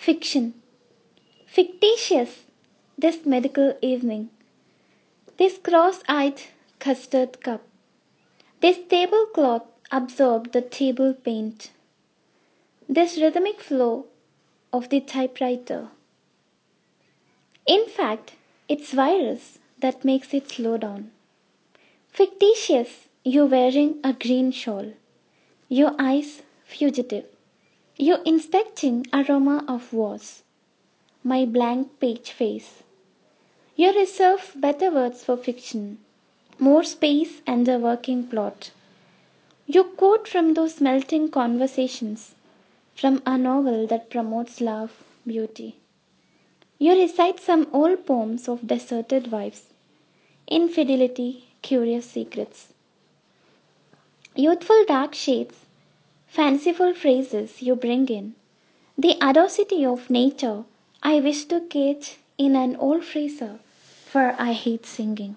Fiction. Fictitious. This medical evening. This cross eyed custard cup. This tablecloth absorbed the table paint. This rhythmic flow of the typewriter. In fact, it's virus that makes it slow down. Fictitious. You wearing a green shawl. Your eyes fugitive. You inspecting aroma of wars. My blank page face. You reserve better words for fiction. More space and a working plot. You quote from those melting conversations from a novel that promotes love, beauty. You recite some old poems of deserted wives, infidelity, curious secrets. Youthful dark shades, fanciful phrases you bring in. The audacity of nature I wish to cage in an old freezer, for I hate singing.